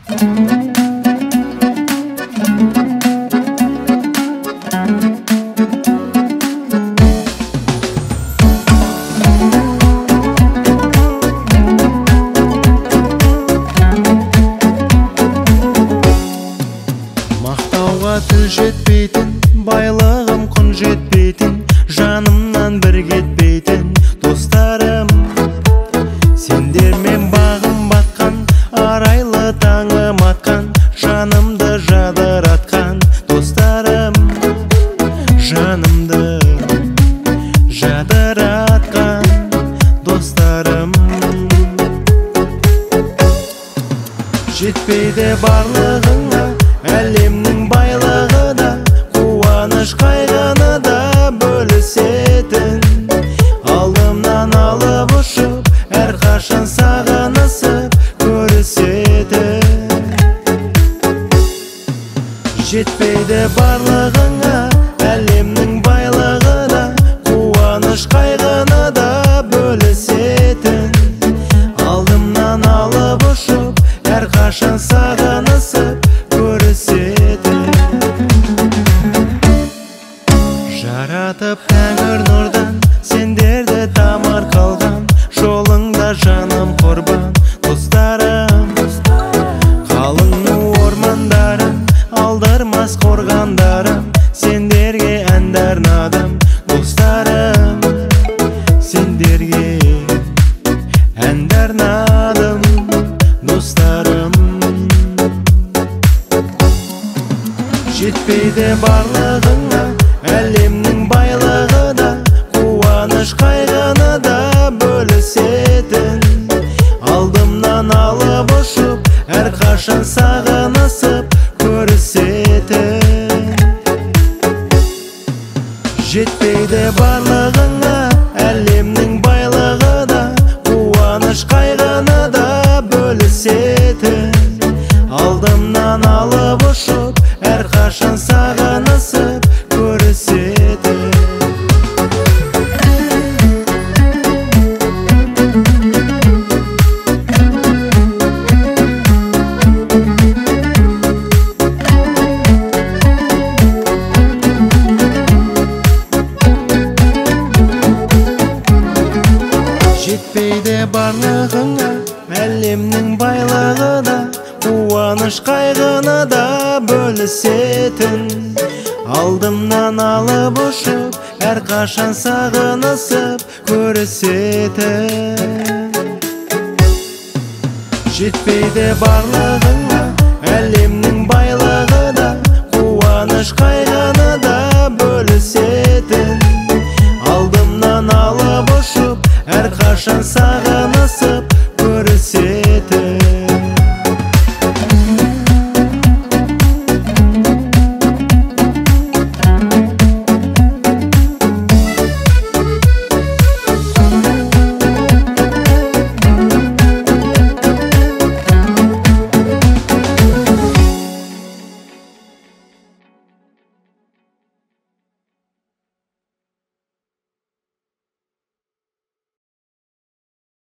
Мақтауға тіл жетпейтін, байлығым құн жетпейтін, жанымнан бір кетпейтін достарым. Сендермен бағым батқан, арайлы таңым атқан, жанымды жадыратқан достарым. Жанымды жадыратқан достарым. Жетпейді барлығыңа әлемнің байлығы да, қуаныш қайғыны да бөлісетін. Алдымнан алып ұшып, әрқашан сағынысып көрісетін. Жетпейді барлығыңа әлемнің байлығы да, қуаныш қайғыны да бөлісетін. Алдымнан алып ұшып, әрқашан сағынысып көрісетін. Жаратып тәңір нұрдан сендерді тамыр қалған, жолыңда жаным құрбан достарым. Қалың ормандарым, алдырмас қорғандарым, сендерге әнді арнадым достарым. Сендерге әнді арнадым достарым. Жетпейді барлығыңа әлемнің байлығы да, қуаныш қайғыны да бөлісетін. Алдымнан алып ұшып, әрқашан сағынысып көрісетін. Жетпейді барлығыңа әлемнің байлығы да, қуаныш қайғыны да бөлісетін. Алдымнан алып ұшып, әрқашан сағынысып көрісетін. Жетпейді барлығыңа әлемнің байлығы да, қуаныш қайғыны да бөлісетін. Алдымнан алып ұшып, әрқашан сағынысып көрісетін. Жетпейді барлығыңа әлемнің байлығы да, қуаныш қайғыны да бөлісетін. Алдымнан алып ұшып, әрқашан сағынысып көрісетін.